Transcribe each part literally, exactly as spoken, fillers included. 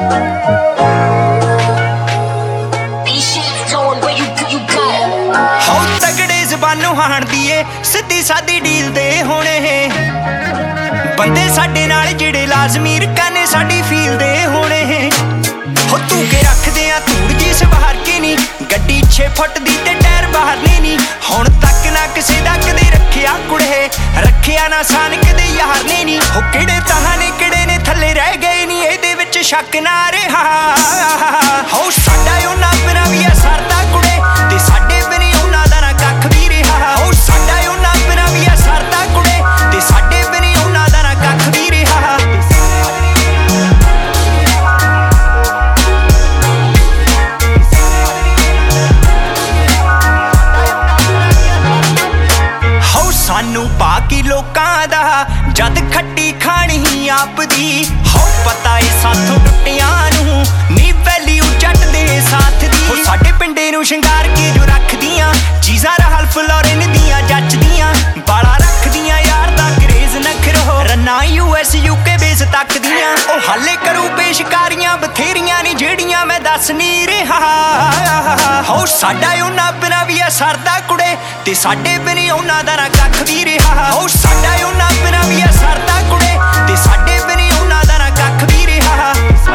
हाणदी सीधी सादी डील दे होने बंदे साडे नाल जिहड़े लाजमी रकाने साडी फील दे होने हो तू के रखदे आ धूड़ जी सवार के नी गड्डी छे फुट दी ते टायर बाहर ने नी हुण तक ना किसे दा कदे रखिया कुड़े रखिया ना सान कदे यार ने नी हो किहड़े ताहां ने किहड़े ने थल्ले रह गए नी इहदे विच शक ना रहा हो साडा उन्हां बिना वी सरदा कुड़े ते साडे बिना उन्हां दा ना कख वी रहा हो साडा उन्हां बिना वी सरदा कुड़े ते साडे बिना उन्हां दा ना कख वी रहा हो सानू बाकी लोकां दा जद खट्टी खानी आप दी हो पता है साथों टुटियां नू नी वैल्यू जट दे साथ दी हो साडे पिंडे नू शंगार के जो रखदियां चीज़ां रहल फलोरिन दियां जचदियां बाला रखदियां यार दा क्रेज नखरो रन्ना यूएस यूके बेस तक दियां ओ हाले करू पेशकारियां बथेरियां नी जेड़ियां मैं दस नहीं रहा हो साडा उन्हां बिना वी सरदा कुड़े ते साडे बिना उन्हां दा ना कख वी रहा हो साडा उन्हां बिना वी सरदा कुड़े ते साडे बिना उन्हां दा ना कख वी रहा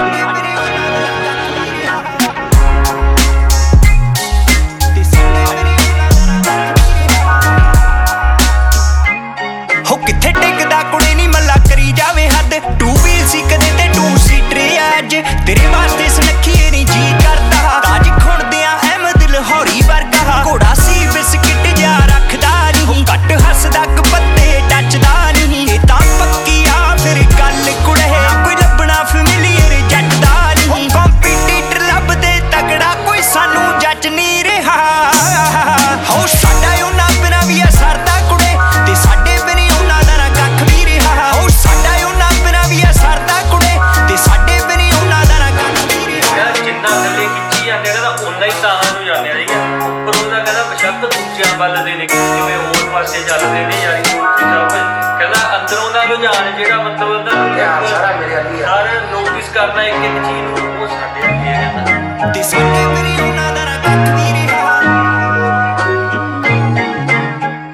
हो किथे टिकदा कुड़े नी मल्ला करी जावे हद टू व्हील सी कदे ते टू सीटर अज तेरे वास्ते सुनखी नी जी करदा ताज खुणदियां अहमद लाहौरी वर्गा घोड़ा सी बिस्किट जा रखदा नहीं घट हसदा कपत्ते टचदा नहीं ये तां पक्की आ फिर गल कुड़े कोई लभना फैमिलियर जटदा नहीं कंपीटीटर लभदे तगड़ा कोई सानू जच नहीं रहा हो साडा उन्हां बिना वी सरदा कुड़े ते साडे बिना उन्हां दा ना कख वी रहा हो साडा उन्हां बिना वी सरदा कुड़े ते साडे बिना उन्हां दा ना कख वी रहा जिन्ना थल्ले खिੱਚੀ ਜਾਂਦੇ ਕਹਿੰਦਾ ਉਨਾ ਹੀ ਤਾਹਾਂ ਨੂੰ ਜਾਂਦੇ ਆ ਠੀਕ ਹੈ ਪਰ ਉਹਦਾ ਕਹਿੰਦਾ ਬਸ਼ੱਕ ਦੂਜਿਆਂ ਵੱਲ ਦੇ ਨੇ ਜਿਵੇਂ ਹੋਰ ਪਾਸੇ ਚੱਲਦੇ ਨੇ ਯਾਰੀ ਦੋਸਤੀ ਸਭ ਕਹਿੰਦਾ ਅੰਦਰੋਂ ਦਾ ਰੁਝਾਨ ਜਿਹੜਾ ਮਤਲਬ ਉਹਦਾ ਸਾਰਾ ਮੇਰੇ ਅੱਗੇ ਆ ਸਾਰਾ ਨੋਟਿਸ ਕਰਨਾ ਇੱਕ ਇੱਕ ਚੀਜ਼ ਨੂੰ ਉਹ ਸਾਡੇ ਅੱਗੇ ਹੈ ਕਹਿੰਦਾ ਤੇ ਸਾਡੇ ਬਿਨਾ